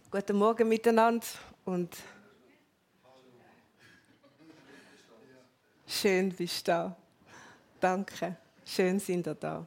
Guten Morgen miteinander und schön bist du da. Danke, schön sind ihr da.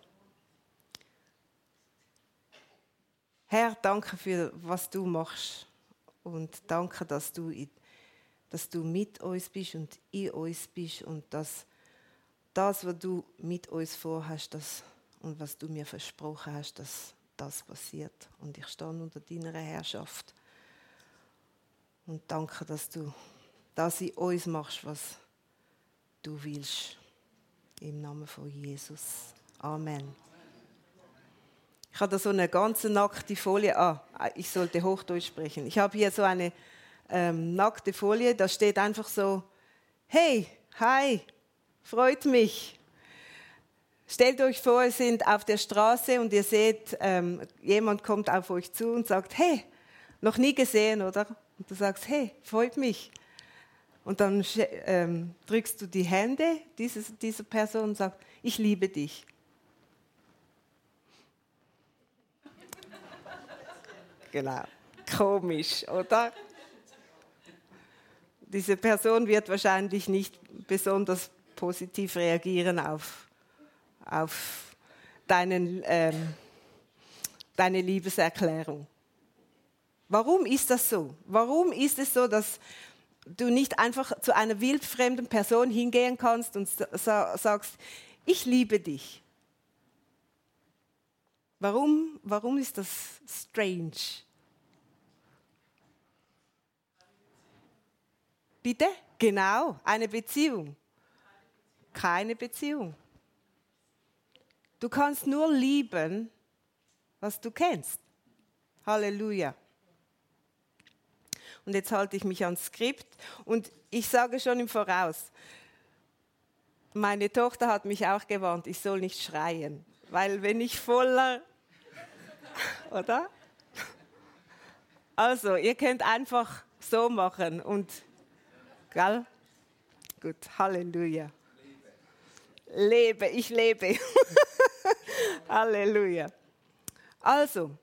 Herr, danke für was du machst und danke, dass du mit uns bist und in uns bist und dass das, was du mit uns vorhast und was du mir versprochen hast, dass das passiert. Und ich stehe unter deiner Herrschaft. Und danke, dass du das in uns machst, was du willst. Im Namen von Jesus. Amen. Ich habe da so eine ganze nackte Folie. Ich sollte Hochdeutsch sprechen. Ich habe hier so eine nackte Folie, da steht einfach so: Hey, hi, freut mich. Stellt euch vor, ihr seid auf der Straße und ihr seht, jemand kommt auf euch zu und sagt: Hey, noch nie gesehen, oder? Und du sagst: Hey, freut mich. Und dann drückst du die Hände dieser Person und sagst: Ich liebe dich. Genau, komisch, oder? Diese Person wird wahrscheinlich nicht besonders positiv reagieren auf deine Liebeserklärung. Warum ist das so? Warum ist es so, dass du nicht einfach zu einer wildfremden Person hingehen kannst und sagst: Ich liebe dich? Warum ist das strange? Bitte? Genau, eine Beziehung. Keine Beziehung. Du kannst nur lieben, was du kennst. Halleluja. Und jetzt halte ich mich ans Skript und ich sage schon im Voraus, meine Tochter hat mich auch gewarnt, ich soll nicht schreien, weil wenn ich voller, oder? Also, ihr könnt einfach so machen und, gell? Gut, Halleluja. Ich lebe. Halleluja. Also,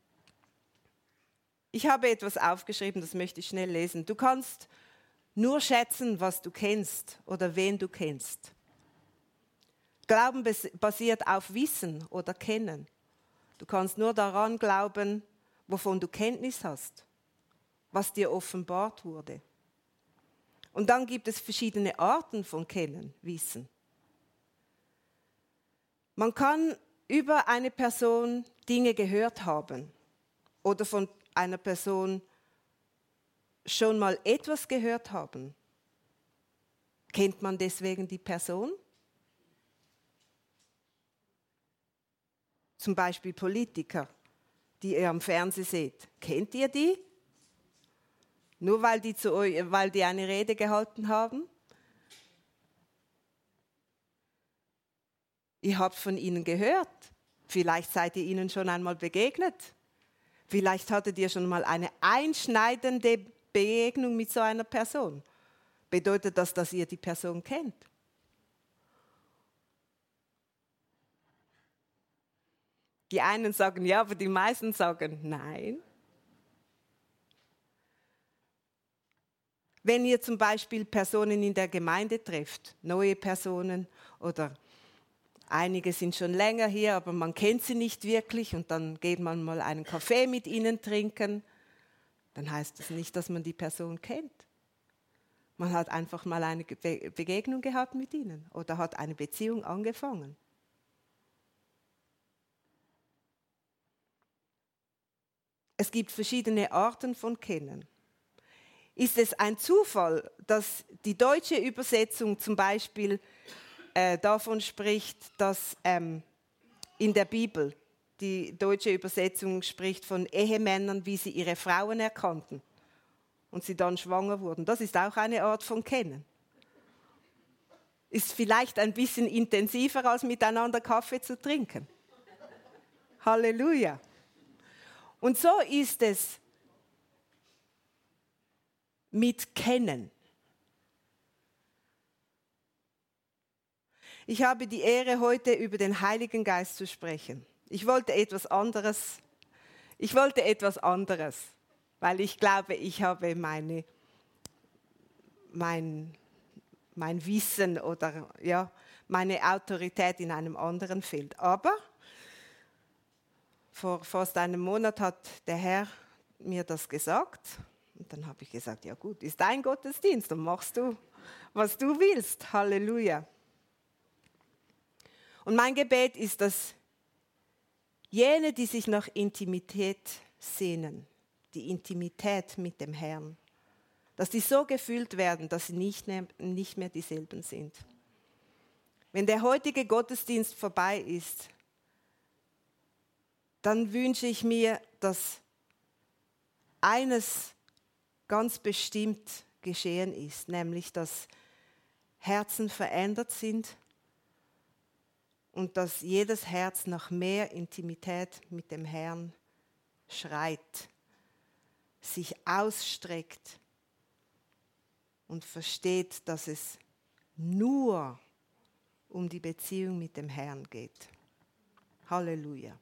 ich habe etwas aufgeschrieben, das möchte ich schnell lesen. Du kannst nur schätzen, was du kennst oder wen du kennst. Glauben basiert auf Wissen oder Kennen. Du kannst nur daran glauben, wovon du Kenntnis hast, was dir offenbart wurde. Und dann gibt es verschiedene Arten von Kennen, Wissen. Man kann über eine Person Dinge gehört haben oder von einer Person schon mal etwas gehört haben. Kennt man deswegen die Person? Zum Beispiel Politiker, die ihr am Fernsehen seht. Kennt ihr die? Nur weil die eine Rede gehalten haben? Ihr habt von ihnen gehört. Vielleicht seid ihr ihnen schon einmal begegnet. Vielleicht hattet ihr schon mal eine einschneidende Begegnung mit so einer Person. Bedeutet das, dass ihr die Person kennt? Die einen sagen ja, aber die meisten sagen nein. Wenn ihr zum Beispiel Personen in der Gemeinde trefft, neue Personen oder einige sind schon länger hier, aber man kennt sie nicht wirklich und dann geht man mal einen Kaffee mit ihnen trinken, dann heißt das nicht, dass man die Person kennt. Man hat einfach mal eine Begegnung gehabt mit ihnen oder hat eine Beziehung angefangen. Es gibt verschiedene Arten von Kennen. Ist es ein Zufall, dass die deutsche Übersetzung zum Beispiel davon spricht, dass in der Bibel die deutsche Übersetzung spricht von Ehemännern, wie sie ihre Frauen erkannten und sie dann schwanger wurden? Das ist auch eine Art von Kennen. Ist vielleicht ein bisschen intensiver, als miteinander Kaffee zu trinken. Halleluja. Und so ist es mit Kennen. Ich habe die Ehre, heute über den Heiligen Geist zu sprechen. Ich wollte etwas anderes. weil ich glaube, ich habe mein Wissen oder ja, meine Autorität in einem anderen Feld. Aber vor fast einem Monat hat der Herr mir das gesagt. Und dann habe ich gesagt, ja gut, ist dein Gottesdienst, dann machst du, was du willst. Halleluja. Und mein Gebet ist, dass jene, die sich nach Intimität sehnen, die Intimität mit dem Herrn, dass die so gefüllt werden, dass sie nicht mehr dieselben sind. Wenn der heutige Gottesdienst vorbei ist, dann wünsche ich mir, dass eines ganz bestimmt geschehen ist, nämlich dass Herzen verändert sind und dass jedes Herz nach mehr Intimität mit dem Herrn schreit, sich ausstreckt und versteht, dass es nur um die Beziehung mit dem Herrn geht. Halleluja.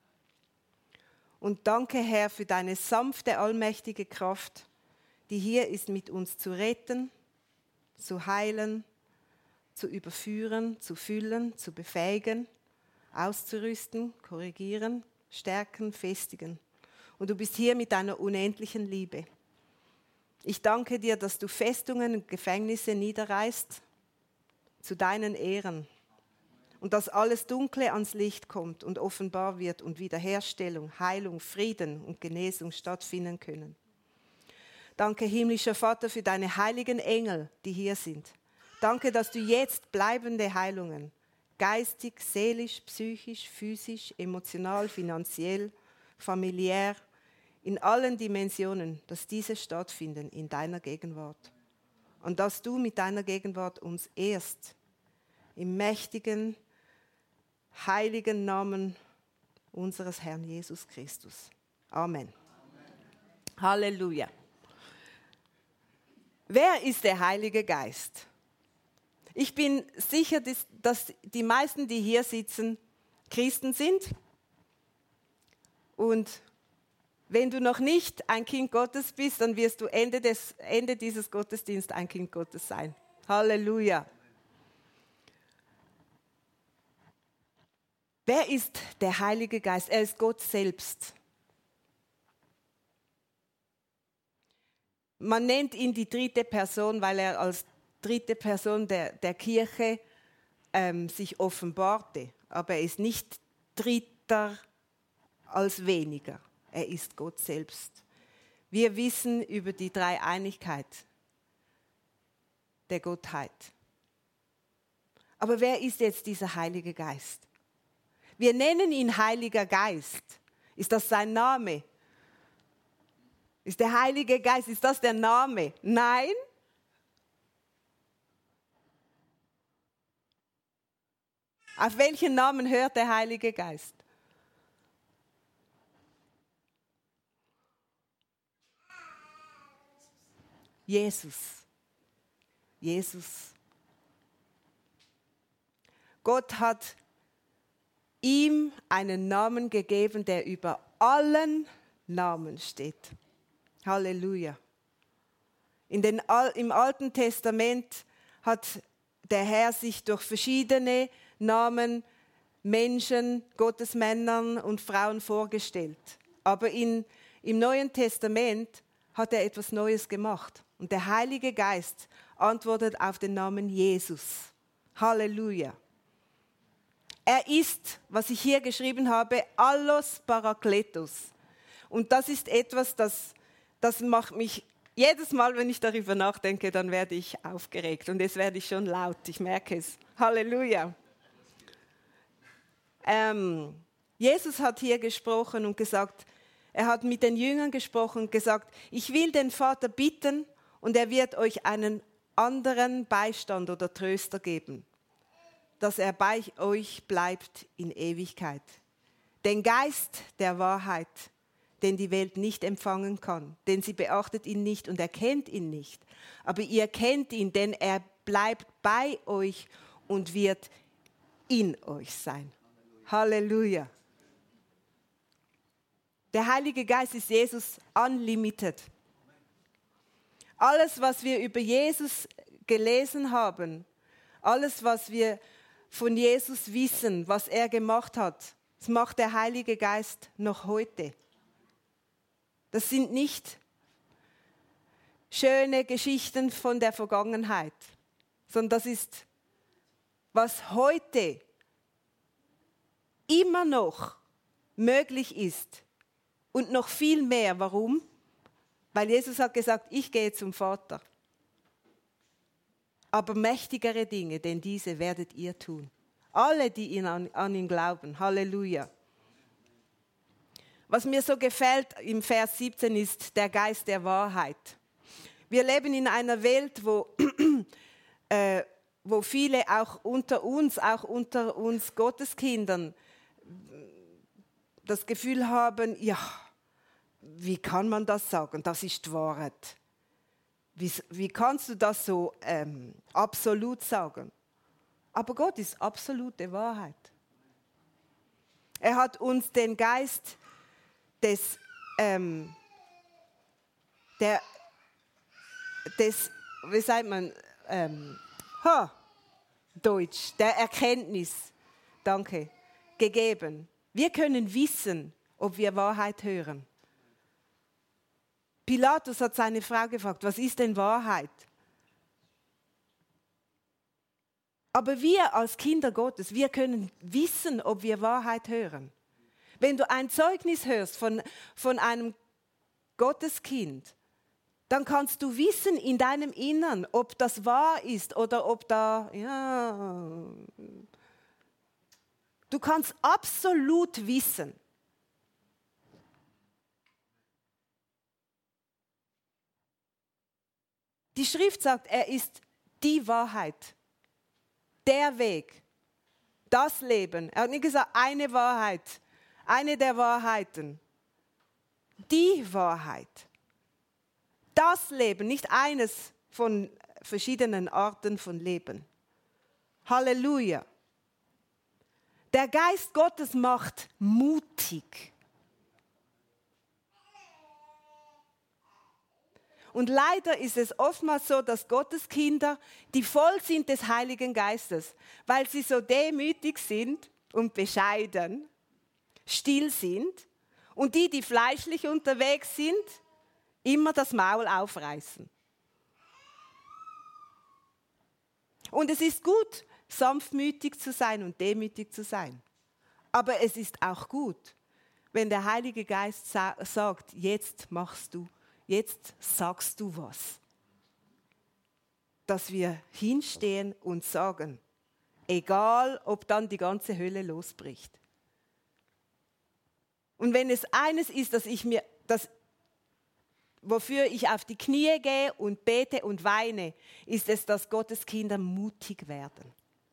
Und danke, Herr, für deine sanfte, allmächtige Kraft, die hier ist, mit uns zu retten, zu heilen, zu überführen, zu füllen, zu befähigen, auszurüsten, korrigieren, stärken, festigen. Und du bist hier mit deiner unendlichen Liebe. Ich danke dir, dass du Festungen und Gefängnisse niederreißt zu deinen Ehren und dass alles Dunkle ans Licht kommt und offenbar wird und Wiederherstellung, Heilung, Frieden und Genesung stattfinden können. Danke, himmlischer Vater, für deine heiligen Engel, die hier sind. Danke, dass du jetzt bleibende Heilungen, geistig, seelisch, psychisch, physisch, emotional, finanziell, familiär, in allen Dimensionen, dass diese stattfinden in deiner Gegenwart. Und dass du mit deiner Gegenwart uns ehrst, im mächtigen, heiligen Namen unseres Herrn Jesus Christus. Amen. Halleluja. Wer ist der Heilige Geist? Ich bin sicher, dass die meisten, die hier sitzen, Christen sind. Und wenn du noch nicht ein Kind Gottes bist, dann wirst du Ende dieses Gottesdienstes ein Kind Gottes sein. Halleluja. Wer ist der Heilige Geist? Er ist Gott selbst. Man nennt ihn die dritte Person, weil er als dritte Person der Kirche sich offenbarte. Aber er ist nicht dritter als weniger. Er ist Gott selbst. Wir wissen über die Dreieinigkeit der Gottheit. Aber wer ist jetzt dieser Heilige Geist? Wir nennen ihn Heiliger Geist. Ist das sein Name? Ist der Heilige Geist, ist das der Name? Nein. Auf welchen Namen hört der Heilige Geist? Jesus. Jesus. Gott hat ihm einen Namen gegeben, der über allen Namen steht. Halleluja. Im Alten Testament hat der Herr sich durch verschiedene Namen Menschen, Gottesmännern und Frauen vorgestellt. Aber im Neuen Testament hat er etwas Neues gemacht. Und der Heilige Geist antwortet auf den Namen Jesus. Halleluja. Er ist, was ich hier geschrieben habe, Allos Parakletos. Und das ist etwas, das macht mich, jedes Mal, wenn ich darüber nachdenke, dann werde ich aufgeregt. Und jetzt werde ich schon laut, ich merke es. Halleluja. Jesus hat hier gesprochen und gesagt, er hat mit den Jüngern gesprochen und gesagt, ich will den Vater bitten und er wird euch einen anderen Beistand oder Tröster geben, dass er bei euch bleibt in Ewigkeit. Den Geist der Wahrheit, den die Welt nicht empfangen kann, denn sie beachtet ihn nicht und erkennt ihn nicht. Aber ihr kennt ihn, denn er bleibt bei euch und wird in euch sein. Halleluja. Der Heilige Geist ist Jesus unlimited. Alles, was wir über Jesus gelesen haben, alles, was wir von Jesus wissen, was er gemacht hat, das macht der Heilige Geist noch heute. Das sind nicht schöne Geschichten von der Vergangenheit, sondern das ist, was heute immer noch möglich ist und noch viel mehr. Warum? Weil Jesus hat gesagt, ich gehe zum Vater. Aber mächtigere Dinge, denn diese werdet ihr tun. Alle, die an ihn glauben. Halleluja. Was mir so gefällt im Vers 17 ist der Geist der Wahrheit. Wir leben in einer Welt, wo viele auch unter uns Gotteskindern, das Gefühl haben, ja, wie kann man das sagen? Das ist die Wahrheit. Wie kannst du das so absolut sagen? Aber Gott ist absolute Wahrheit. Er hat uns den Geist des wie sagt man, Deutsch, der Erkenntnis, danke, gegeben. Wir können wissen, ob wir Wahrheit hören. Pilatus hat seine Frau gefragt, was ist denn Wahrheit? Aber wir als Kinder Gottes, wir können wissen, ob wir Wahrheit hören. Wenn du ein Zeugnis hörst von einem Gotteskind, dann kannst du wissen in deinem Innern, ob das wahr ist oder ob da, ja. Du kannst absolut wissen. Die Schrift sagt, er ist die Wahrheit, der Weg, das Leben. Er hat nicht gesagt, eine Wahrheit, eine der Wahrheiten. Die Wahrheit. Das Leben, nicht eines von verschiedenen Arten von Leben. Halleluja. Der Geist Gottes macht mutig. Und leider ist es oftmals so, dass Gottes Kinder, die voll sind des Heiligen Geistes, weil sie so demütig sind und bescheiden, still sind, und die fleischlich unterwegs sind, immer das Maul aufreißen. Und es ist gut, sanftmütig zu sein und demütig zu sein. Aber es ist auch gut, wenn der Heilige Geist sagt, jetzt machst du, jetzt sagst du was. Dass wir hinstehen und sagen, egal ob dann die ganze Hölle losbricht. Und wenn es eines ist, wofür ich auf die Knie gehe und bete und weine, ist es, dass Gottes Kinder mutig werden.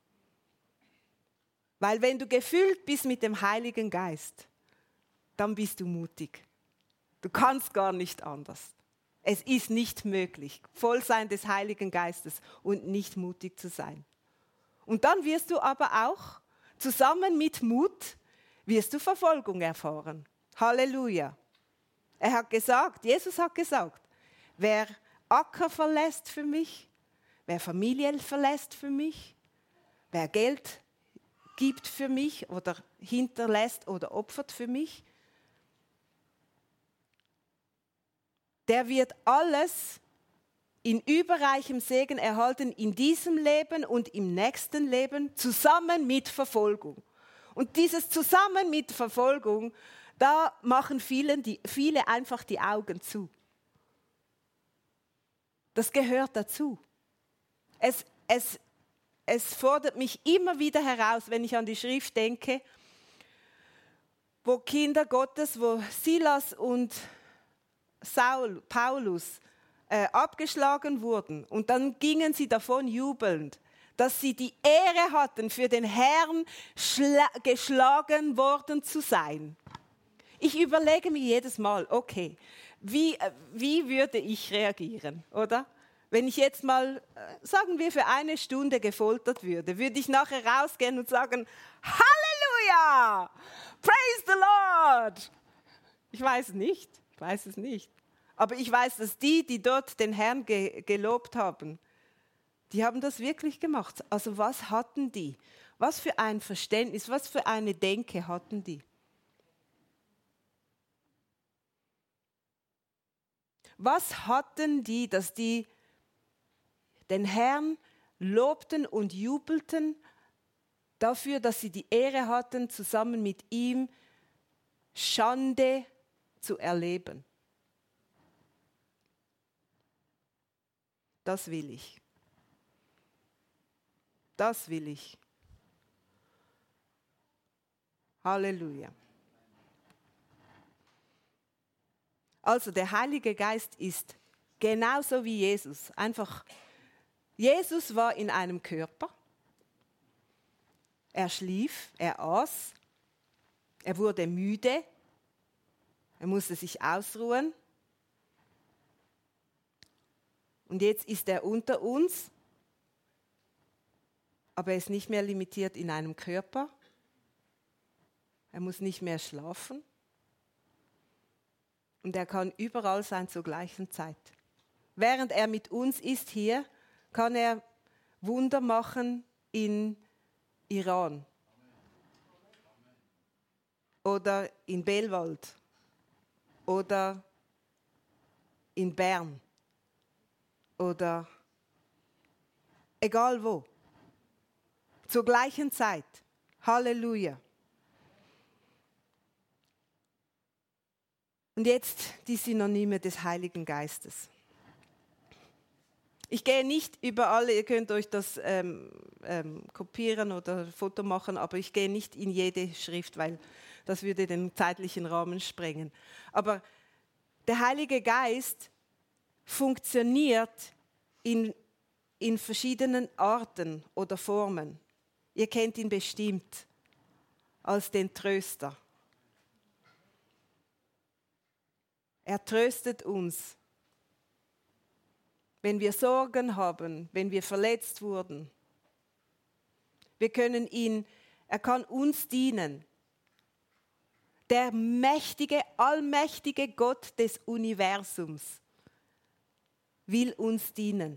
Weil wenn du gefüllt bist mit dem Heiligen Geist, dann bist du mutig. Du kannst gar nicht anders. Es ist nicht möglich, voll sein des Heiligen Geistes und nicht mutig zu sein. Und dann wirst du aber auch, zusammen mit Mut, wirst du Verfolgung erfahren. Halleluja. Er hat gesagt, Jesus hat gesagt, wer Acker verlässt für mich, wer Familie verlässt für mich, wer Geld gibt für mich oder hinterlässt oder opfert für mich, der wird alles in überreichem Segen erhalten in diesem Leben und im nächsten Leben zusammen mit Verfolgung. Und dieses zusammen mit Verfolgung, da machen viele einfach die Augen zu. Das gehört dazu. Es fordert mich immer wieder heraus, wenn ich an die Schrift denke, wo Kinder Gottes, wo Silas und Paulus abgeschlagen wurden und dann gingen sie davon jubelnd, dass sie die Ehre hatten, für den Herrn geschlagen worden zu sein. Ich überlege mir jedes Mal, okay, wie würde ich reagieren, oder? Wenn ich jetzt mal, sagen wir, für 1 Stunde gefoltert würde ich nachher rausgehen und sagen, Halleluja, praise the Lord. Ich weiß es nicht. Aber ich weiß, dass die dort den Herrn gelobt haben, die haben das wirklich gemacht. Also was hatten die? Was für ein Verständnis, was für eine Denke hatten die? Was hatten die, dass die den Herrn lobten und jubelten dafür, dass sie die Ehre hatten, zusammen mit ihm Schande zu erleben? Das will ich. Das will ich. Halleluja. Also der Heilige Geist ist genauso wie Jesus. Einfach, Jesus war in einem Körper. Er schlief, er aß, er wurde müde, er musste sich ausruhen. Und jetzt ist er unter uns, aber er ist nicht mehr limitiert in einem Körper. Er muss nicht mehr schlafen. Und er kann überall sein zur gleichen Zeit. Während er mit uns ist hier, kann er Wunder machen in Iran oder in Belwald oder in Bern oder egal wo. Zur gleichen Zeit. Halleluja. Und jetzt die Synonyme des Heiligen Geistes. Ich gehe nicht über alle, ihr könnt euch das kopieren oder Foto machen, aber ich gehe nicht in jede Schrift, weil das würde den zeitlichen Rahmen sprengen. Aber der Heilige Geist funktioniert in verschiedenen Arten oder Formen. Ihr kennt ihn bestimmt als den Tröster. Er tröstet uns, wenn wir Sorgen haben, wenn wir verletzt wurden. Wir können er kann uns dienen. Der mächtige, allmächtige Gott des Universums will uns dienen.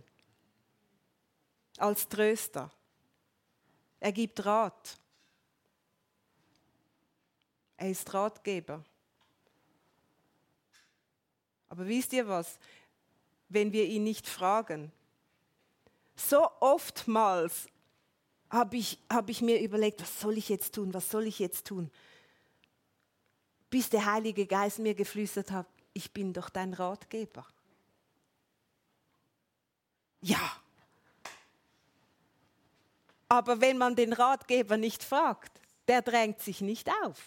Als Tröster. Er gibt Rat. Er ist Ratgeber. Aber wisst ihr was? Wenn wir ihn nicht fragen, so oftmals habe ich mir überlegt, was soll ich jetzt tun? Bis der Heilige Geist mir geflüstert hat, ich bin doch dein Ratgeber. Ja. Aber wenn man den Ratgeber nicht fragt, der drängt sich nicht auf.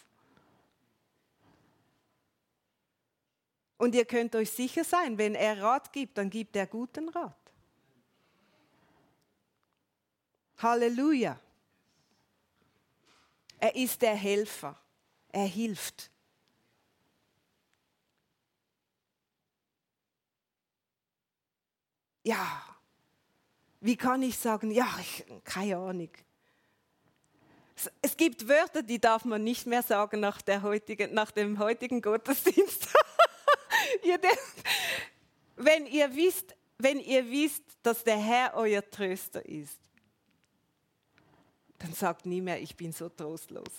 Und ihr könnt euch sicher sein, wenn er Rat gibt, dann gibt er guten Rat. Halleluja. Er ist der Helfer. Er hilft. Ja, wie kann ich sagen, keine Ahnung. Es gibt Wörter, die darf man nicht mehr sagen nach dem heutigen Gottesdienst. Wenn ihr wisst, dass der Herr euer Tröster ist, dann sagt nie mehr, ich bin so trostlos.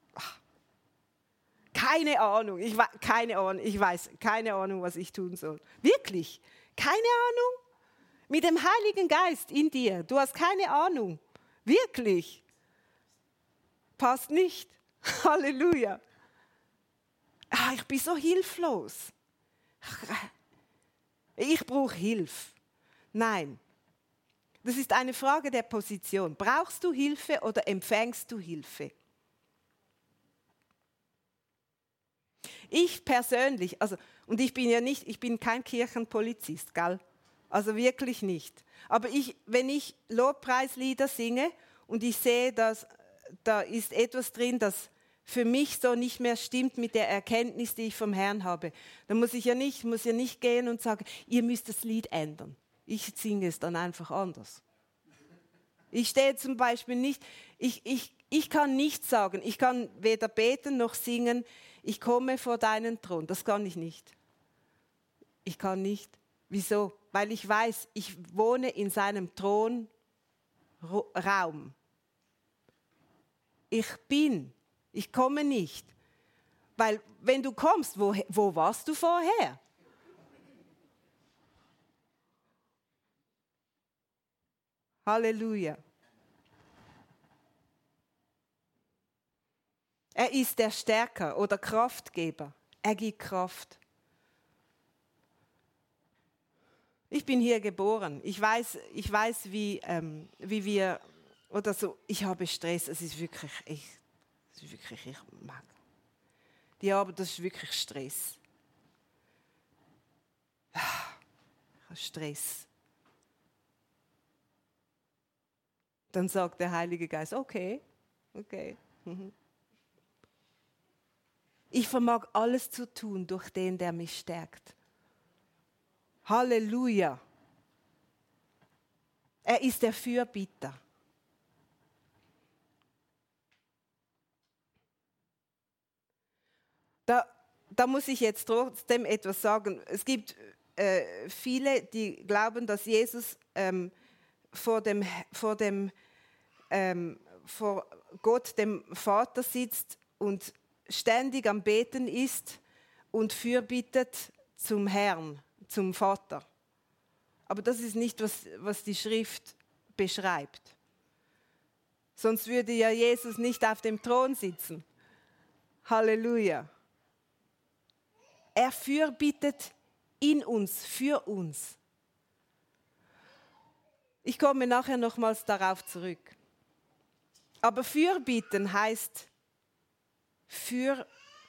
Keine Ahnung, ich weiß keine Ahnung, was ich tun soll. Wirklich, keine Ahnung? Mit dem Heiligen Geist in dir, du hast keine Ahnung. Wirklich. Passt nicht. Halleluja. Ich bin so hilflos. Ich brauche Hilfe. Nein. Das ist eine Frage der Position. Brauchst du Hilfe oder empfängst du Hilfe? Ich persönlich, und ich bin kein Kirchenpolizist, gell? Also wirklich nicht. Aber wenn ich Lobpreislieder singe und ich sehe, dass da ist etwas drin, das für mich so nicht mehr stimmt mit der Erkenntnis, die ich vom Herrn habe, dann muss ich ja nicht gehen und sagen, ihr müsst das Lied ändern. Ich singe es dann einfach anders. Ich stehe zum Beispiel nicht, ich kann nicht sagen, ich kann weder beten noch singen, ich komme vor deinen Thron. Das kann ich nicht. Ich kann nicht. Wieso? Weil ich weiß, ich wohne in seinem Thronraum. Ich komme nicht. Weil wenn du kommst, wo warst du vorher? Halleluja. Er ist der Stärker oder Kraftgeber. Er gibt Kraft. Ich bin hier geboren. Ich weiß wie wir, oder so, ich habe Stress. Es ist wirklich, ich mag. Die Arbeit, das ist wirklich Stress. Ich habe Stress. Dann sagt der Heilige Geist, okay. Ich vermag alles zu tun durch den, der mich stärkt. Halleluja. Er ist der Fürbitter. Da muss ich jetzt trotzdem etwas sagen. Es gibt viele, die glauben, dass Jesus vor Gott, dem Vater, sitzt und ständig am Beten ist und fürbittet zum Herrn, zum Vater. Aber das ist nicht, was die Schrift beschreibt. Sonst würde ja Jesus nicht auf dem Thron sitzen. Halleluja. Er fürbittet in uns, für uns. Ich komme nachher nochmals darauf zurück. Aber fürbitten heißt für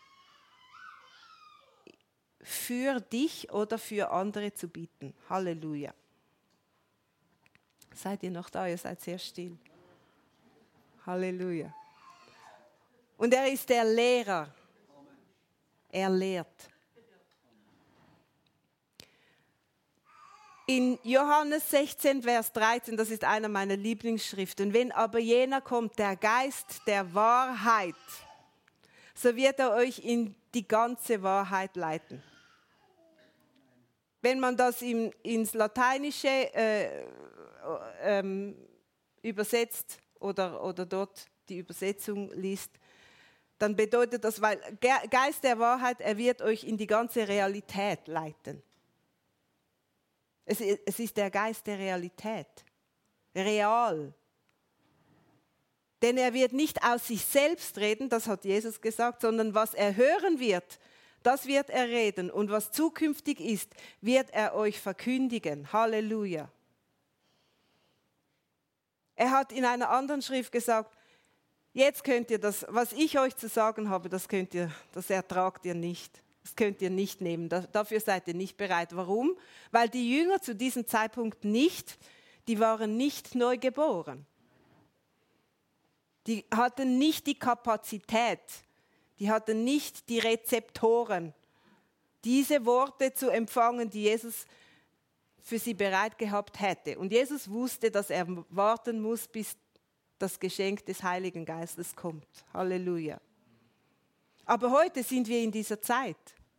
dich oder für andere zu bitten. Halleluja. Seid ihr noch da? Ihr seid sehr still. Halleluja. Und er ist der Lehrer. Er lehrt. In Johannes 16, Vers 13, das ist einer meiner Lieblingsschriften. Wenn aber jener kommt, der Geist der Wahrheit, so wird er euch in die ganze Wahrheit leiten. Wenn man das ins Lateinische übersetzt oder dort die Übersetzung liest, dann bedeutet das, weil Geist der Wahrheit, er wird euch in die ganze Realität leiten. Es ist der Geist der Realität. Real. Denn er wird nicht aus sich selbst reden, das hat Jesus gesagt, sondern was er hören wird, das wird er reden. Und was zukünftig ist, wird er euch verkündigen. Halleluja. Er hat in einer anderen Schrift gesagt, jetzt könnt ihr das, was ich euch zu sagen habe, das ertragt ihr nicht. Das könnt ihr nicht nehmen, dafür seid ihr nicht bereit. Warum? Weil die Jünger zu diesem Zeitpunkt die waren nicht neu geboren. Die hatten nicht die Kapazität, die hatten nicht die Rezeptoren, diese Worte zu empfangen, die Jesus für sie bereit gehabt hätte. Und Jesus wusste, dass er warten muss, bis das Geschenk des Heiligen Geistes kommt. Halleluja. Aber heute sind wir in dieser Zeit.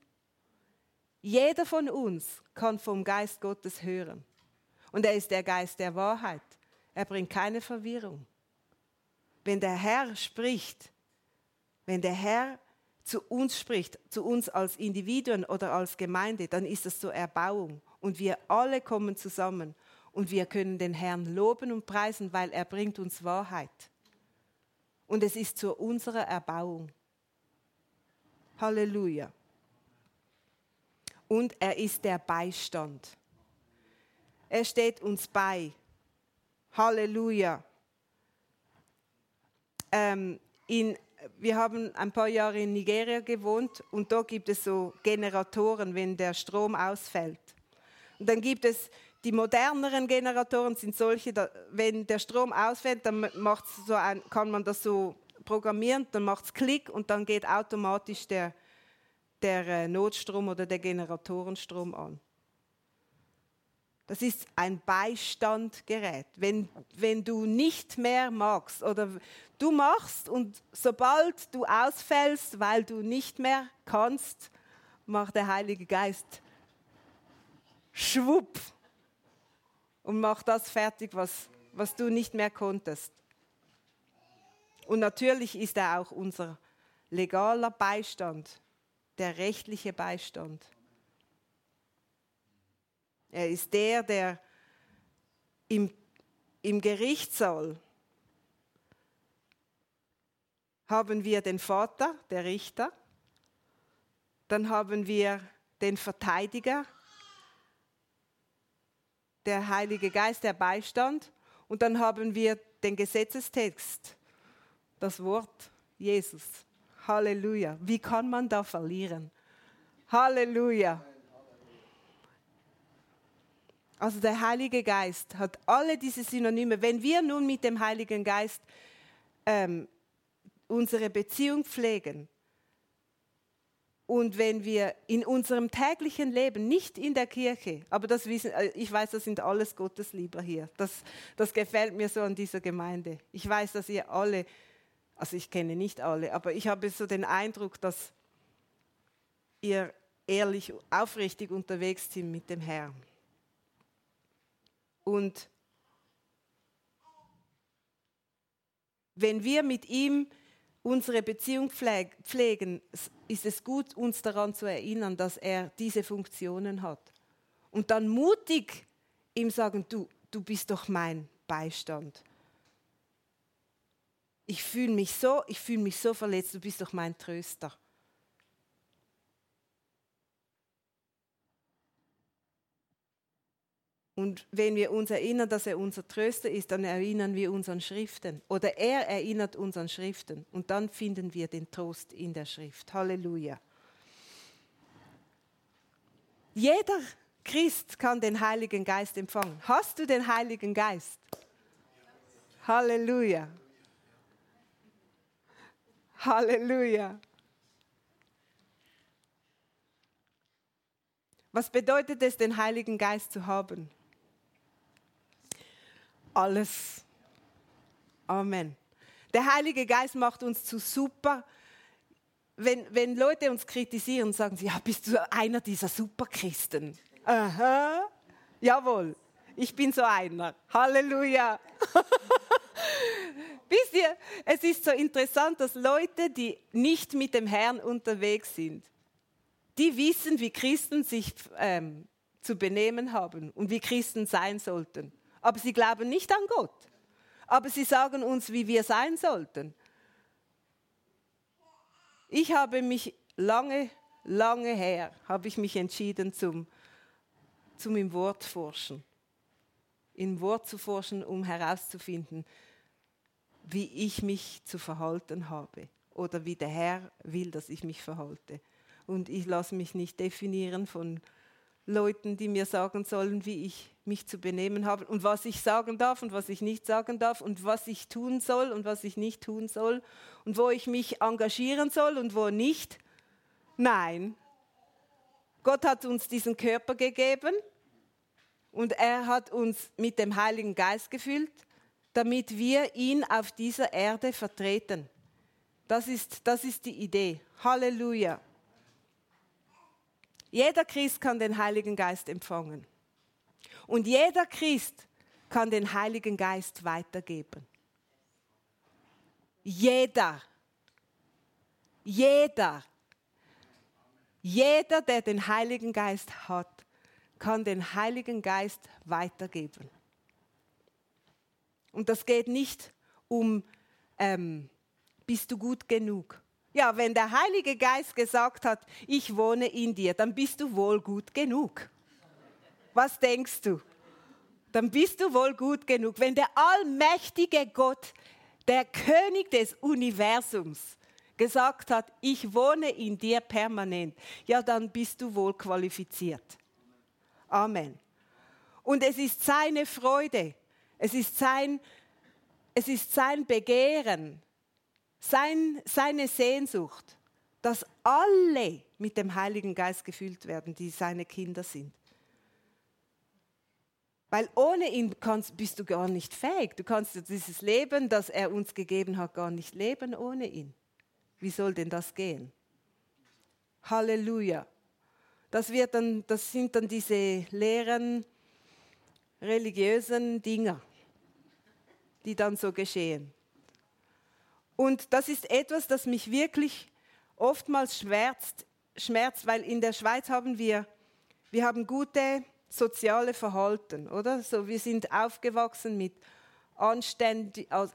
Jeder von uns kann vom Geist Gottes hören. Und er ist der Geist der Wahrheit. Er bringt keine Verwirrung. Wenn der Herr spricht, wenn der Herr zu uns spricht, zu uns als Individuen oder als Gemeinde, dann ist das zur Erbauung. Und wir alle kommen zusammen und wir können den Herrn loben und preisen, weil er bringt uns Wahrheit. Und es ist zu unserer Erbauung. Halleluja. Und er ist der Beistand. Er steht uns bei. Halleluja. Wir haben ein paar Jahre in Nigeria gewohnt und da gibt es so Generatoren, wenn der Strom ausfällt. Und dann gibt es die moderneren Generatoren, sind solche, wenn der Strom ausfällt, dann kann man das so programmieren, dann macht es Klick und dann geht automatisch der Notstrom oder der Generatorenstrom an. Das ist ein Beistandgerät. Wenn du nicht mehr magst oder du machst und sobald du ausfällst, weil du nicht mehr kannst, macht der Heilige Geist schwupp und macht das fertig, was du nicht mehr konntest. Und natürlich ist er auch unser legaler Beistand, der rechtliche Beistand. Er ist der im Gerichtssaal haben wir den Vater, der Richter, dann haben wir den Verteidiger, der Heilige Geist, der Beistand, und dann haben wir den Gesetzestext, das Wort Jesus. Halleluja. Wie kann man da verlieren? Halleluja. Also der Heilige Geist hat alle diese Synonyme. Wenn wir nun mit dem Heiligen Geist unsere Beziehung pflegen und wenn wir in unserem täglichen Leben, nicht in der Kirche, aber das wissen, ich weiß, das sind alles Gotteslieber hier. Das gefällt mir so an dieser Gemeinde. Ich weiß, dass ihr alle, also ich kenne nicht alle, aber ich habe so den Eindruck, dass ihr ehrlich, aufrichtig unterwegs seid mit dem Herrn. Und wenn wir mit ihm unsere Beziehung pflegen, ist es gut, uns daran zu erinnern, dass er diese Funktionen hat. Und dann mutig ihm sagen, du bist doch mein Beistand. Ich fühle mich so verletzt, du bist doch mein Tröster. Und wenn wir uns erinnern, dass er unser Tröster ist, dann erinnern wir uns an Schriften. Oder er erinnert uns an Schriften. Und dann finden wir den Trost in der Schrift. Halleluja. Jeder Christ kann den Heiligen Geist empfangen. Hast du den Heiligen Geist? Halleluja. Halleluja. Was bedeutet es, den Heiligen Geist zu haben? Alles. Amen. Der Heilige Geist macht uns zu super. Wenn Leute uns kritisieren, sagen sie, ja, bist du einer dieser Superchristen? Aha, jawohl, ich bin so einer. Halleluja. Wisst ihr, es ist so interessant, dass Leute, die nicht mit dem Herrn unterwegs sind, die wissen, wie Christen sich zu benehmen haben und wie Christen sein sollten. Aber sie glauben nicht an Gott. Aber sie sagen uns, wie wir sein sollten. Ich habe mich lange her, habe ich mich entschieden zum im Wort forschen. Im Wort zu forschen, um herauszufinden, wie ich mich zu verhalten habe. Oder wie der Herr will, dass ich mich verhalte. Und ich lasse mich nicht definieren von Leuten, die mir sagen sollen, wie ich mich zu benehmen habe und was ich sagen darf und was ich nicht sagen darf und was ich tun soll und was ich nicht tun soll und wo ich mich engagieren soll und wo nicht. Nein, Gott hat uns diesen Körper gegeben und er hat uns mit dem Heiligen Geist gefüllt, damit wir ihn auf dieser Erde vertreten. Das ist die Idee. Halleluja. Jeder Christ kann den Heiligen Geist empfangen. Und jeder Christ kann den Heiligen Geist weitergeben. Jeder. Jeder, der den Heiligen Geist hat, kann den Heiligen Geist weitergeben. Und das geht nicht um, bist du gut genug? Ja, wenn der Heilige Geist gesagt hat, ich wohne in dir, dann bist du wohl gut genug. Was denkst du? Dann bist du wohl gut genug. Wenn der allmächtige Gott, der König des Universums, gesagt hat, ich wohne in dir permanent, ja, dann bist du wohl qualifiziert. Amen. Und es ist seine Freude, es ist sein Begehren, seine Sehnsucht, dass alle mit dem Heiligen Geist gefüllt werden, die seine Kinder sind. Weil ohne ihn bist du gar nicht fähig. Du kannst dieses Leben, das er uns gegeben hat, gar nicht leben ohne ihn. Wie soll denn das gehen? Halleluja. Das sind dann diese leeren, religiösen Dinger, die dann so geschehen. Und das ist etwas, das mich wirklich oftmals schmerzt, weil in der Schweiz haben wir haben gute soziale Verhalten, oder? So, wir sind aufgewachsen mit Anstand.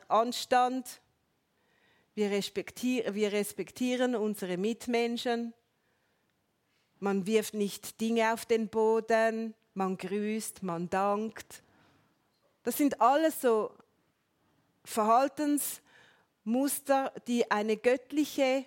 Wir respektieren unsere Mitmenschen. Man wirft nicht Dinge auf den Boden, man grüßt, man dankt. Das sind alles so Verhaltensmuster, die einen göttlichen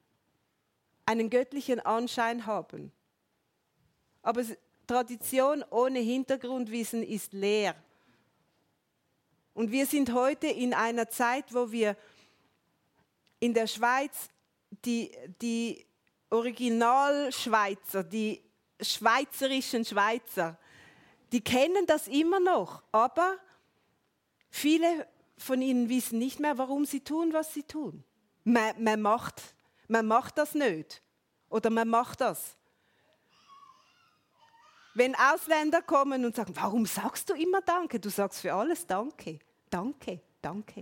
Anschein haben. Aber Tradition ohne Hintergrundwissen ist leer. Und wir sind heute in einer Zeit, wo wir in der Schweiz die Originalschweizer, die schweizerischen Schweizer, die kennen das immer noch, aber viele von ihnen wissen nicht mehr, warum sie tun, was sie tun. Man macht das nicht oder man macht das. Wenn Ausländer kommen und sagen, warum sagst du immer Danke? Du sagst für alles Danke, Danke, Danke.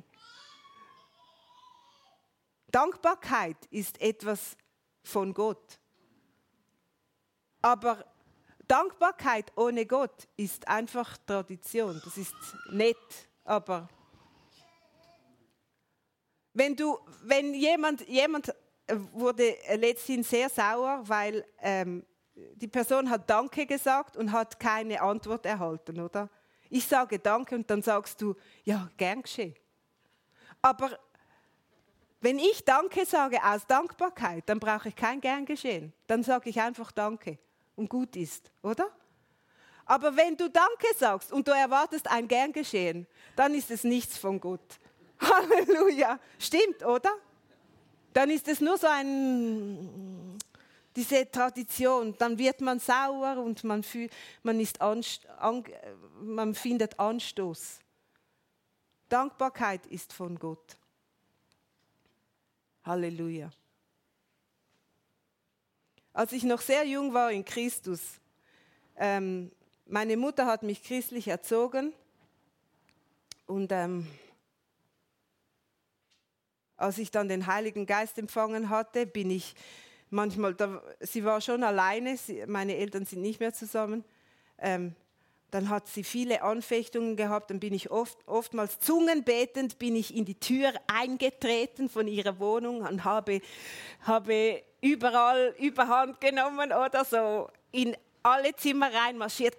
Dankbarkeit ist etwas von Gott. Aber Dankbarkeit ohne Gott ist einfach Tradition. Das ist nett, aber wenn jemand wurde letztens sehr sauer, weil die Person hat Danke gesagt und hat keine Antwort erhalten, oder? Ich sage Danke und dann sagst du, ja, gern geschehen. Aber wenn ich Danke sage aus Dankbarkeit, dann brauche ich kein gern geschehen. Dann sage ich einfach Danke und gut ist, oder? Aber wenn du Danke sagst und du erwartest ein gern geschehen, dann ist es nichts von Gott. Halleluja. Stimmt, oder? Dann ist es nur so diese Tradition, dann wird man sauer und man findet Anstoß. Dankbarkeit ist von Gott. Halleluja. Als ich noch sehr jung war in Christus, meine Mutter hat mich christlich erzogen und als ich dann den Heiligen Geist empfangen hatte, bin ich manchmal, sie war schon alleine, meine Eltern sind nicht mehr zusammen, dann hat sie viele Anfechtungen gehabt, dann bin ich oftmals zungenbetend bin ich in die Tür eingetreten von ihrer Wohnung und habe überall Überhand genommen oder so in alle Zimmer reinmarschiert.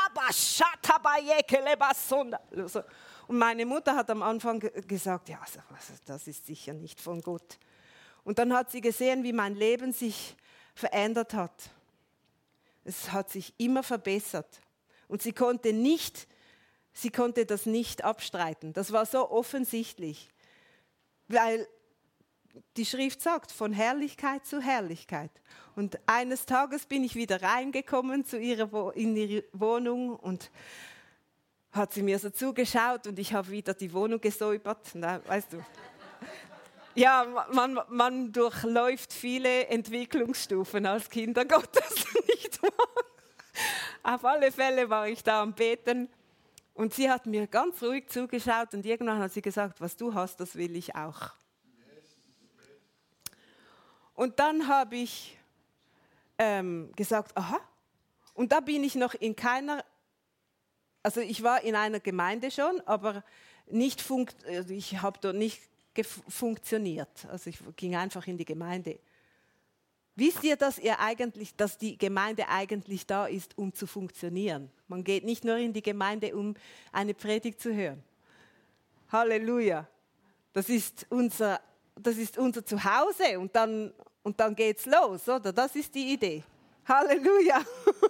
Und meine Mutter hat am Anfang gesagt, ja, das ist sicher nicht von Gott. Und dann hat sie gesehen, wie mein Leben sich verändert hat. Es hat sich immer verbessert. Und sie konnte das nicht abstreiten. Das war so offensichtlich. Weil die Schrift sagt, von Herrlichkeit zu Herrlichkeit. Und eines Tages bin ich wieder reingekommen in ihre Wohnung und hat sie mir so zugeschaut und ich habe wieder die Wohnung gesäubert. Na, weißt du. Ja, man durchläuft viele Entwicklungsstufen als Kinder Gottes, nicht wahr? Auf alle Fälle war ich da am Beten und sie hat mir ganz ruhig zugeschaut und irgendwann hat sie gesagt, was du hast, das will ich auch. Und dann habe ich gesagt, aha. Und da bin ich noch in keiner, also ich war in einer Gemeinde schon, aber ich habe dort nicht funktioniert. Also ich ging einfach in die Gemeinde. Wisst ihr, dass die Gemeinde eigentlich da ist, um zu funktionieren? Man geht nicht nur in die Gemeinde, um eine Predigt zu hören. Halleluja. Das ist unser Zuhause und dann geht's los, oder? Das ist die Idee. Halleluja.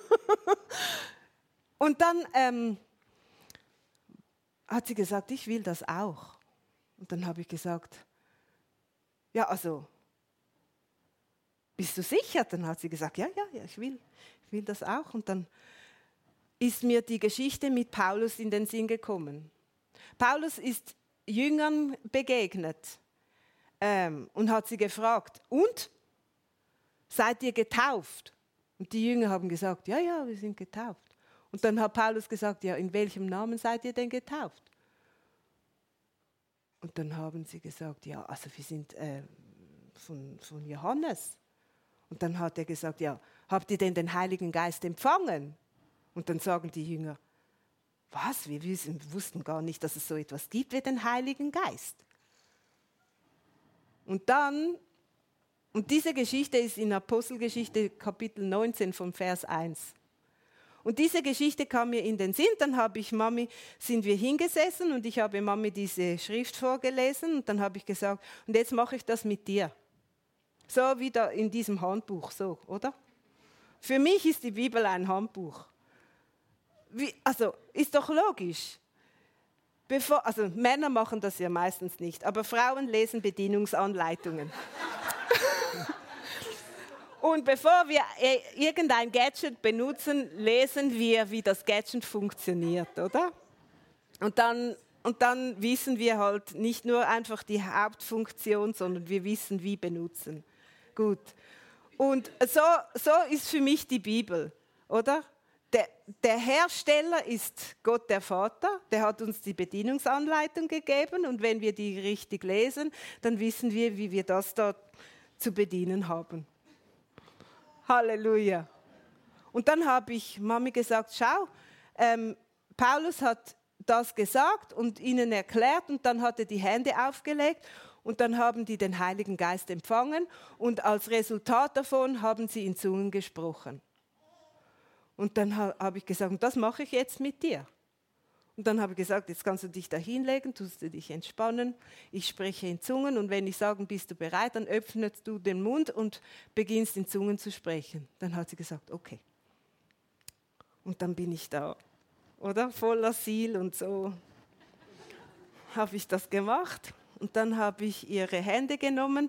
Und dann hat sie gesagt, ich will das auch. Und dann habe ich gesagt, ja, also, bist du sicher? Dann hat sie gesagt, ja, ich will das auch. Und dann ist mir die Geschichte mit Paulus in den Sinn gekommen. Paulus ist Jüngern begegnet und hat sie gefragt, und? Seid ihr getauft? Und die Jünger haben gesagt, ja, ja, wir sind getauft. Und dann hat Paulus gesagt, ja, in welchem Namen seid ihr denn getauft? Und dann haben sie gesagt, ja, also wir sind von Johannes. Und dann hat er gesagt, ja, habt ihr denn den Heiligen Geist empfangen? Und dann sagen die Jünger, was, wir wussten gar nicht, dass es so etwas gibt wie den Heiligen Geist. Und diese Geschichte ist in Apostelgeschichte Kapitel 19 vom Vers 1. Und diese Geschichte kam mir in den Sinn, dann sind wir hingesessen und ich habe Mami diese Schrift vorgelesen und dann habe ich gesagt, und jetzt mache ich das mit dir. So wie da in diesem Handbuch, so, oder? Für mich ist die Bibel ein Handbuch. Also, ist doch logisch. Also Männer machen das ja meistens nicht, aber Frauen lesen Bedienungsanleitungen. Und bevor wir irgendein Gadget benutzen, lesen wir, wie das Gadget funktioniert, oder? Und dann wissen wir halt nicht nur einfach die Hauptfunktion, sondern wir wissen, wie benutzen. Gut. Und so ist für mich die Bibel, oder? Der Hersteller ist Gott der Vater, der hat uns die Bedienungsanleitung gegeben und wenn wir die richtig lesen, dann wissen wir, wie wir das da zu bedienen haben. Halleluja. Und dann habe ich Mami gesagt, schau, Paulus hat das gesagt und ihnen erklärt und dann hat er die Hände aufgelegt und dann haben die den Heiligen Geist empfangen und als Resultat davon haben sie in Zungen gesprochen. Und dann habe ich gesagt, und das mache ich jetzt mit dir. Und dann habe ich gesagt, jetzt kannst du dich da hinlegen, tust du dich entspannen, ich spreche in Zungen und wenn ich sage, bist du bereit, dann öffnest du den Mund und beginnst in Zungen zu sprechen. Dann hat sie gesagt, okay. Und dann bin ich da, oder? Voller Ziel und so habe ich das gemacht. Und dann habe ich ihre Hände genommen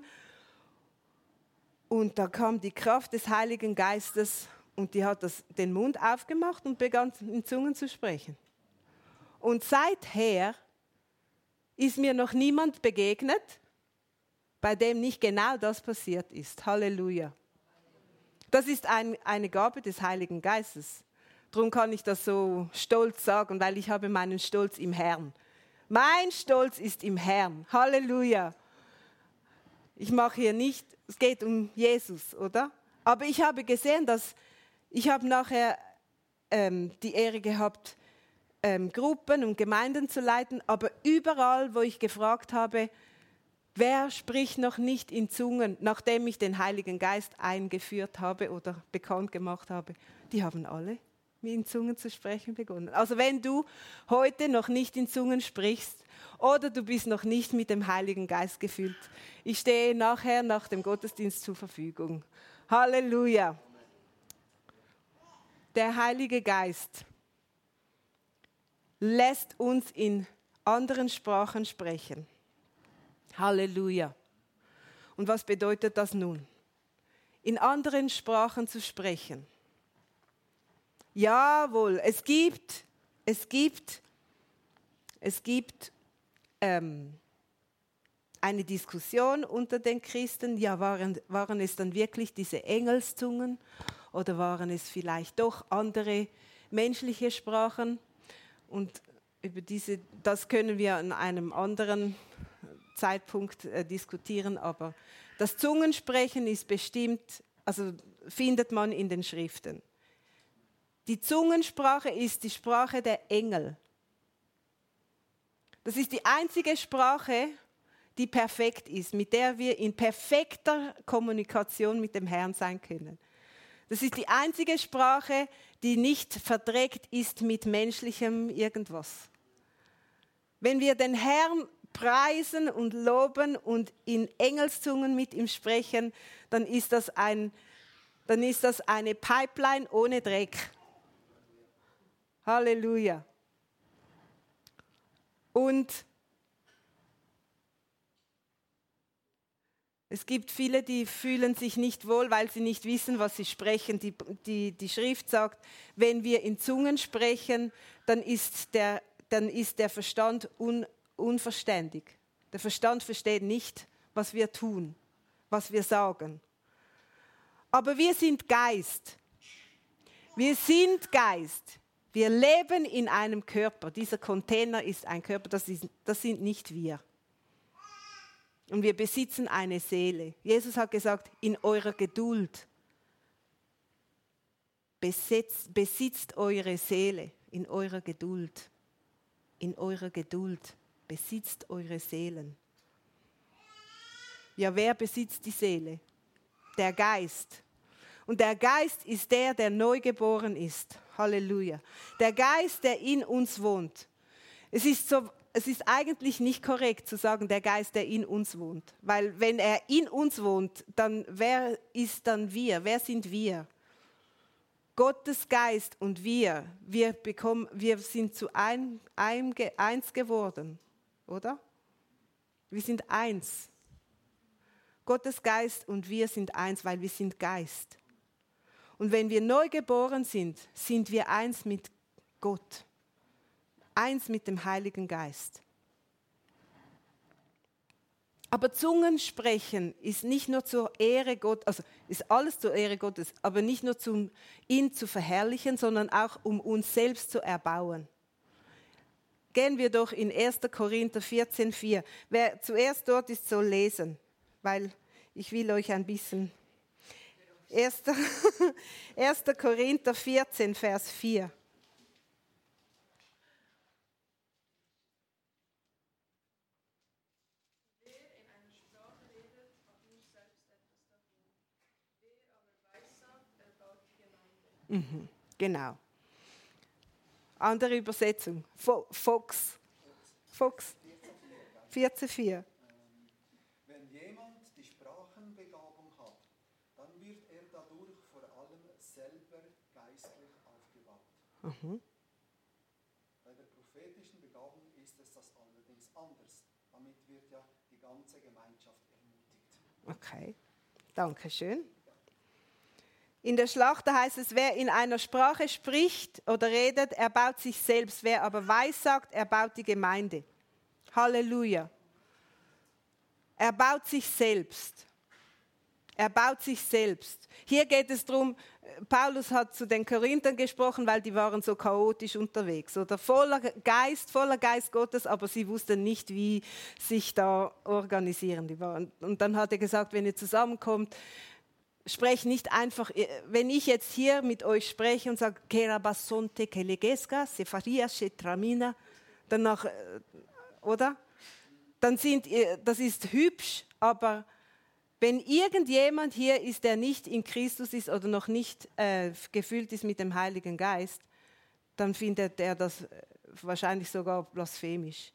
und da kam die Kraft des Heiligen Geistes und die hat den Mund aufgemacht und begann in Zungen zu sprechen. Und seither ist mir noch niemand begegnet, bei dem nicht genau das passiert ist. Halleluja. Das ist eine Gabe des Heiligen Geistes. Darum kann ich das so stolz sagen, weil ich habe meinen Stolz im Herrn. Mein Stolz ist im Herrn. Halleluja. Ich mache hier nicht, es geht um Jesus, oder? Aber ich habe gesehen, ich habe nachher die Ehre gehabt, Gruppen und Gemeinden zu leiten, aber überall, wo ich gefragt habe, wer spricht noch nicht in Zungen, nachdem ich den Heiligen Geist eingeführt habe oder bekannt gemacht habe, die haben alle in Zungen zu sprechen begonnen. Also wenn du heute noch nicht in Zungen sprichst oder du bist noch nicht mit dem Heiligen Geist gefüllt, ich stehe nachher nach dem Gottesdienst zur Verfügung. Halleluja. Der Heilige Geist lässt uns in anderen Sprachen sprechen. Halleluja. Und was bedeutet das nun? In anderen Sprachen zu sprechen. Jawohl, es gibt eine Diskussion unter den Christen. Ja, waren es dann wirklich diese Engelszungen oder waren es vielleicht doch andere menschliche Sprachen? Und über das können wir an einem anderen Zeitpunkt diskutieren, aber das Zungensprechen ist bestimmt, also findet man in den Schriften. Die Zungensprache ist die Sprache der Engel. Das ist die einzige Sprache, die perfekt ist, mit der wir in perfekter Kommunikation mit dem Herrn sein können. Das ist die einzige Sprache, die nicht verdreckt ist mit menschlichem irgendwas. Wenn wir den Herrn preisen und loben und in Engelszungen mit ihm sprechen, dann ist das eine Pipeline ohne Dreck. Halleluja. Und Es gibt viele, die fühlen sich nicht wohl, weil sie nicht wissen, was sie sprechen. Die Schrift sagt, wenn wir in Zungen sprechen, dann ist der Verstand unverständig. Der Verstand versteht nicht, was wir tun, was wir sagen. Aber wir sind Geist. Wir sind Geist. Wir leben in einem Körper. Dieser Container ist ein Körper, das sind nicht wir. Und wir besitzen eine Seele. Jesus hat gesagt, in eurer Geduld besitzt eure Seele. In eurer Geduld. In eurer Geduld besitzt eure Seelen. Ja, wer besitzt die Seele? Der Geist. Und der Geist ist der neu geboren ist. Halleluja. Der Geist, der in uns wohnt. Es ist eigentlich nicht korrekt zu sagen, der Geist, der in uns wohnt. Weil wenn er in uns wohnt, dann wer ist dann wir? Wer sind wir? Gottes Geist und wir sind zu eins geworden, oder? Wir sind eins. Gottes Geist und wir sind eins, weil wir sind Geist. Und wenn wir neu geboren sind, sind wir eins mit Gott. Eins mit dem Heiligen Geist. Aber Zungen sprechen ist nicht nur zur Ehre Gottes, also ist alles zur Ehre Gottes, aber nicht nur ihn zu verherrlichen, sondern auch um uns selbst zu erbauen. Gehen wir doch in 1. Korinther 14,4. Wer zuerst dort ist, soll lesen, weil ich will euch ein bisschen... 1. Korinther 14, Vers 4. Genau. Andere Übersetzung. Fox 14,4. Wenn jemand die Sprachenbegabung hat, dann wird er dadurch vor allem selber geistlich aufgebaut. Bei der prophetischen Begabung ist es das allerdings anders. Damit wird ja die ganze Gemeinschaft ermutigt. Okay, danke schön. In der Schlachter heißt es, wer in einer Sprache spricht oder redet, er baut sich selbst. Wer aber weissagt, er baut die Gemeinde. Halleluja. Er baut sich selbst. Er baut sich selbst. Hier geht es darum, Paulus hat zu den Korinthern gesprochen, weil die waren so chaotisch unterwegs. Oder voller Geist Gottes, aber sie wussten nicht, wie sich da organisieren. Und dann hat er gesagt, wenn ihr zusammenkommt, spreche nicht einfach, wenn ich jetzt hier mit euch spreche und sage, Kerabasonte Kelegeska, Sefaria Shetramina, danach, oder? Dann das ist hübsch, aber wenn irgendjemand hier ist, der nicht in Christus ist oder noch nicht gefüllt ist mit dem Heiligen Geist, dann findet er das wahrscheinlich sogar blasphemisch.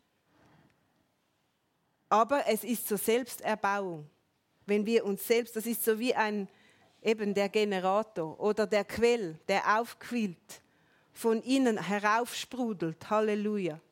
Aber es ist zur Selbsterbauung. Wenn wir uns selbst, das ist so wie eben der Generator oder der Quell, der aufquillt, von innen heraufsprudelt. Halleluja.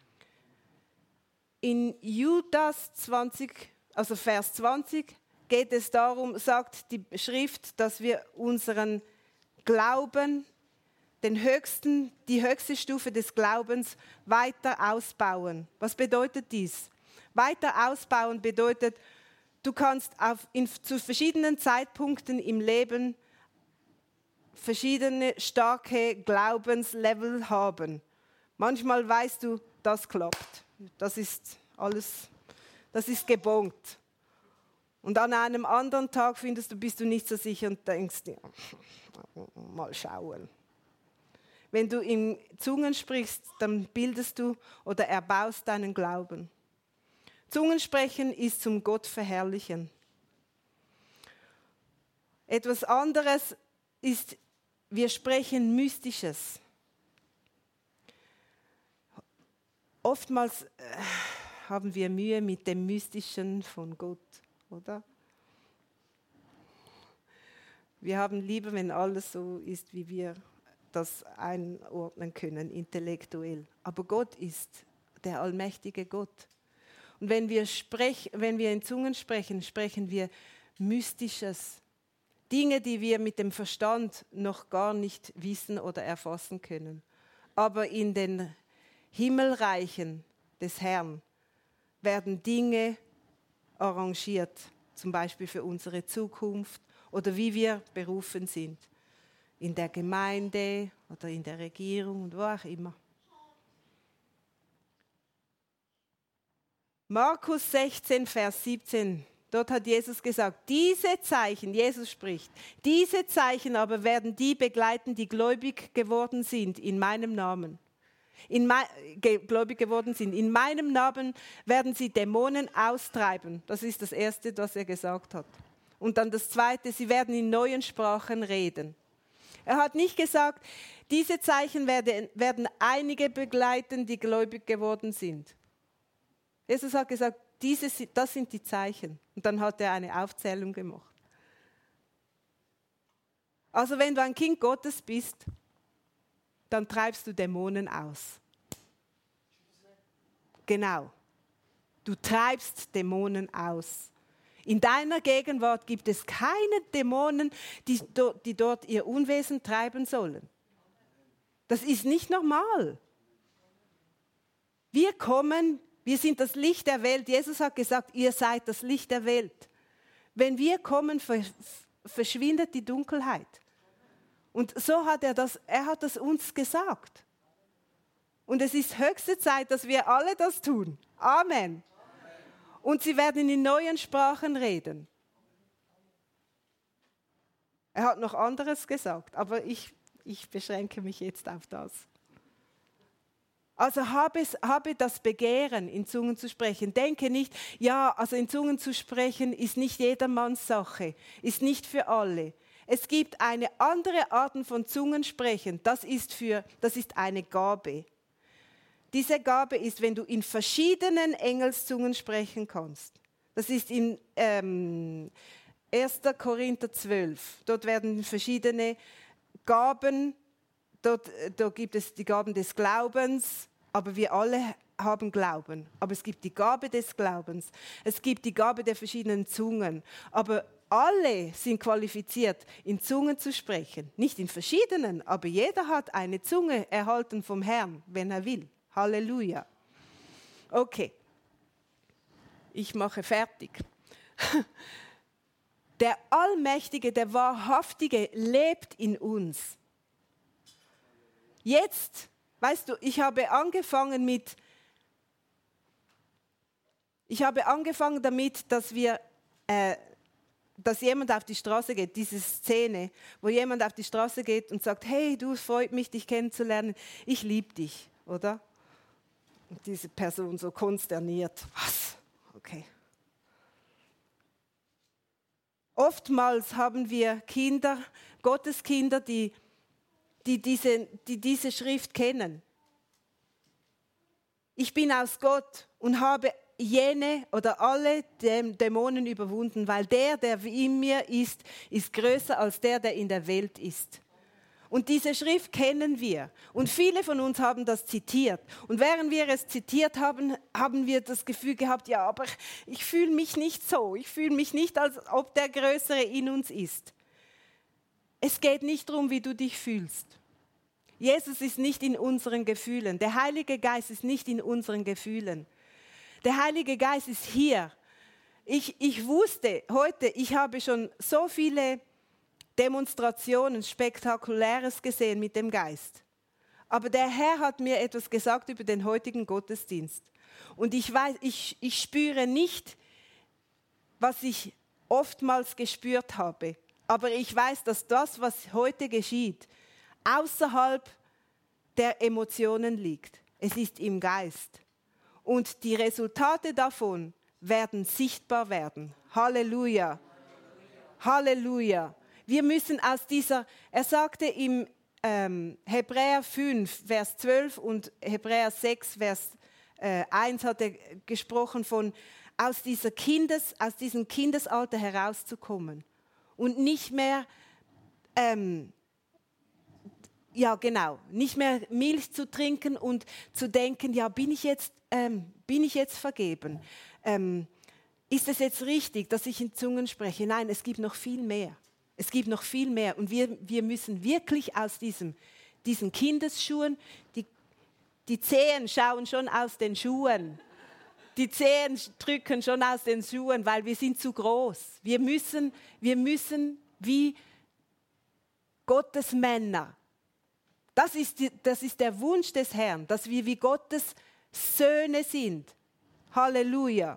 In Judas 20, also Vers 20, geht es darum, sagt die Schrift, dass wir unseren Glauben, die höchste Stufe des Glaubens weiter ausbauen. Was bedeutet dies? Weiter ausbauen bedeutet, du kannst zu verschiedenen Zeitpunkten im Leben verschiedene starke Glaubenslevel haben. Manchmal weißt du, das klappt. Das ist alles, das ist gebongt. Und an einem anderen Tag bist du nicht so sicher und denkst dir, mal schauen. Wenn du in Zungen sprichst, dann bildest du oder erbaust deinen Glauben. Zungensprechen ist zum Gott verherrlichen. Etwas anderes ist, wir sprechen Mystisches. Oftmals haben wir Mühe mit dem Mystischen von Gott, oder? Wir haben lieber, wenn alles so ist, wie wir das einordnen können, intellektuell. Aber Gott ist der allmächtige Gott. Und wenn wir in Zungen sprechen, sprechen wir Mystisches. Dinge, die wir mit dem Verstand noch gar nicht wissen oder erfassen können. Aber in den Himmelreichen des Herrn werden Dinge arrangiert, zum Beispiel für unsere Zukunft oder wie wir berufen sind. In der Gemeinde oder in der Regierung und wo auch immer. Markus 16, Vers 17, dort hat Jesus gesagt, diese Zeichen, Jesus spricht, diese Zeichen aber werden die begleiten, die gläubig geworden sind in meinem Namen. Gläubig geworden sind. In meinem Namen werden sie Dämonen austreiben. Das ist das Erste, was er gesagt hat. Und dann das Zweite, sie werden in neuen Sprachen reden. Er hat nicht gesagt, diese Zeichen werden einige begleiten, die gläubig geworden sind. Jesus hat gesagt, das sind die Zeichen. Und dann hat er eine Aufzählung gemacht. Also wenn du ein Kind Gottes bist, dann treibst du Dämonen aus. Genau. Du treibst Dämonen aus. In deiner Gegenwart gibt es keine Dämonen, die dort ihr Unwesen treiben sollen. Das ist nicht normal. Wir sind das Licht der Welt. Jesus hat gesagt, ihr seid das Licht der Welt. Wenn wir kommen, verschwindet die Dunkelheit. Und so hat er hat das uns gesagt. Und es ist höchste Zeit, dass wir alle das tun. Amen. Und sie werden in neuen Sprachen reden. Er hat noch anderes gesagt, aber ich beschränke mich jetzt auf das. Also habe das Begehren, in Zungen zu sprechen. Denke nicht, also in Zungen zu sprechen ist nicht jedermanns Sache, ist nicht für alle. Es gibt eine andere Art von Zungensprechen, das ist eine Gabe. Diese Gabe ist, wenn du in verschiedenen Engelszungen sprechen kannst. Das ist in 1. Korinther 12. Dort werden verschiedene Gaben, dort gibt es die Gaben des Glaubens, aber wir alle haben Glauben. Aber es gibt die Gabe des Glaubens. Es gibt die Gabe der verschiedenen Zungen. Aber alle sind qualifiziert, in Zungen zu sprechen. Nicht in verschiedenen, aber jeder hat eine Zunge erhalten vom Herrn, wenn er will. Halleluja. Okay, ich mache fertig. Der Allmächtige, der Wahrhaftige lebt in uns. Jetzt, weißt du, ich habe angefangen damit, dass jemand auf die Straße geht, diese Szene, wo jemand auf die Straße geht und sagt, hey, du, freut mich, dich kennenzulernen, ich liebe dich, oder? Und diese Person so konsterniert, was? Okay. Oftmals haben wir Kinder, Gotteskinder, die diese Schrift kennen. Ich bin aus Gott und habe jene oder alle Dämonen überwunden, weil der in mir ist größer als der in der Welt ist. Und diese Schrift kennen wir. Und viele von uns haben das zitiert. Und während wir es zitiert haben, haben wir das Gefühl gehabt, ja, aber ich fühle mich nicht so. Ich fühle mich nicht, als ob der Größere in uns ist. Es geht nicht darum, wie du dich fühlst. Jesus ist nicht in unseren Gefühlen. Der Heilige Geist ist nicht in unseren Gefühlen. Der Heilige Geist ist hier. Ich wusste heute, ich habe schon so viele Demonstrationen, Spektakuläres gesehen mit dem Geist. Aber der Herr hat mir etwas gesagt über den heutigen Gottesdienst. Und ich weiß, ich spüre nicht, was ich oftmals gespürt habe. Aber ich weiß, dass das, was heute geschieht, außerhalb der Emotionen liegt. Es ist im Geist. Und die Resultate davon werden sichtbar werden. Halleluja. Halleluja. Wir müssen aus dieser, er sagte im Hebräer 5, Vers 12 und Hebräer 6, Vers 1 hat er gesprochen von, aus diesem Kindesalter herauszukommen und nicht mehr, nicht mehr Milch zu trinken und zu denken, ja, bin ich jetzt vergeben? ist es jetzt richtig, dass ich in Zungen spreche? Nein, es gibt noch viel mehr. Es gibt noch viel mehr. Und wir müssen wirklich aus diesen Kindesschuhen, die Zehen schauen schon aus den Schuhen. Die Zehen drücken schon aus den Schuhen, weil wir sind zu groß. Wir müssen wie Gottes Männer. Das ist der Wunsch des Herrn, dass wir wie Gottes Söhne sind. Halleluja.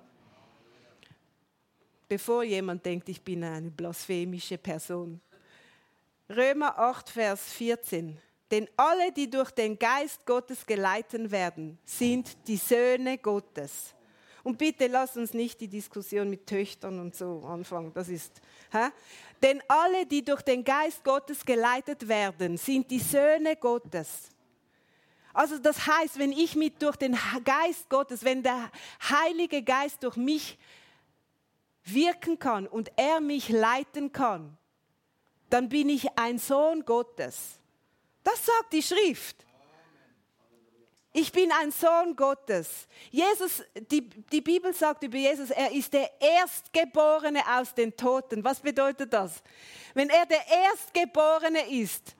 Bevor jemand denkt, ich bin eine blasphemische Person. Römer 8, Vers 14. Denn alle, die durch den Geist Gottes geleitet werden, sind die Söhne Gottes. Und bitte lass uns nicht die Diskussion mit Töchtern und so anfangen. Das ist, Denn alle, die durch den Geist Gottes geleitet werden, sind die Söhne Gottes. Also das heißt, wenn ich durch den Geist Gottes, wenn der Heilige Geist durch mich wirken kann und er mich leiten kann, dann bin ich ein Sohn Gottes. Das sagt die Schrift. Ich bin ein Sohn Gottes. Jesus, die Bibel sagt über Jesus, er ist der Erstgeborene aus den Toten. Was bedeutet das? Wenn er der Erstgeborene ist,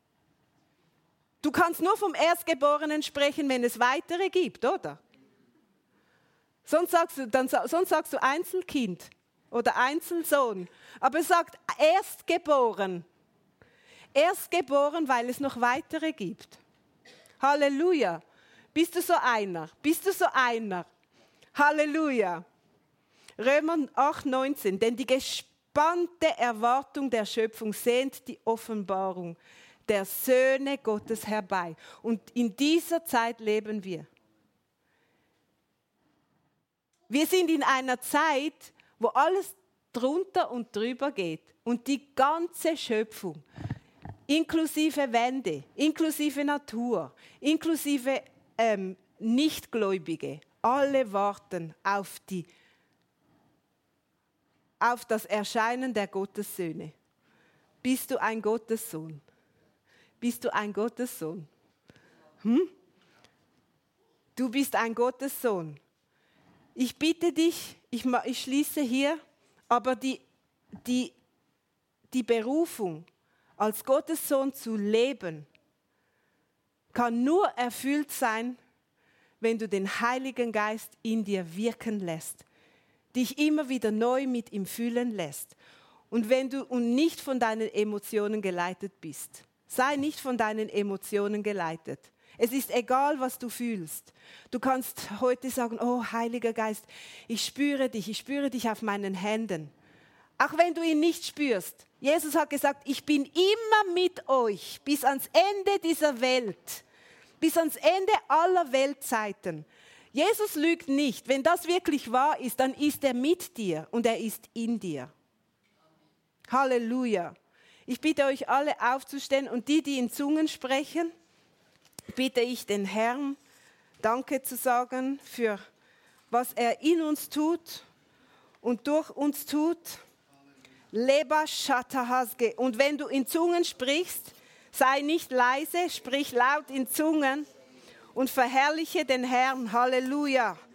du kannst nur vom Erstgeborenen sprechen, wenn es weitere gibt, oder? Sonst sagst du Einzelkind oder Einzelsohn. Aber es sagt Erstgeboren. Erstgeboren, weil es noch weitere gibt. Halleluja. Bist du so einer? Bist du so einer? Halleluja. Römer 8,19. Denn die gespannte Erwartung der Schöpfung sehnt die Offenbarung der Söhne Gottes herbei. Und in dieser Zeit leben wir. Wir sind in einer Zeit, wo alles drunter und drüber geht. Und die ganze Schöpfung, inklusive Wände, inklusive Natur, inklusive Nichtgläubige, alle warten auf das Erscheinen der Gottessöhne. Bist du ein Gottessohn? Bist du ein Gottessohn? Du bist ein Gottessohn. Ich bitte dich, ich schließe hier, aber die Berufung, als Gottessohn zu leben, kann nur erfüllt sein, wenn du den Heiligen Geist in dir wirken lässt, dich immer wieder neu mit ihm füllen lässt. Und wenn du nicht von deinen Emotionen geleitet bist, sei nicht von deinen Emotionen geleitet. Es ist egal, was du fühlst. Du kannst heute sagen, oh Heiliger Geist, ich spüre dich auf meinen Händen. Auch wenn du ihn nicht spürst. Jesus hat gesagt, ich bin immer mit euch bis ans Ende dieser Welt, bis ans Ende aller Weltzeiten. Jesus lügt nicht. Wenn das wirklich wahr ist, dann ist er mit dir und er ist in dir. Halleluja. Ich bitte euch alle aufzustehen und die in Zungen sprechen, bitte ich den Herrn, Danke zu sagen für was er in uns tut und durch uns tut. Leba Shatahasge. Und wenn du in Zungen sprichst, sei nicht leise, sprich laut in Zungen und verherrliche den Herrn. Halleluja.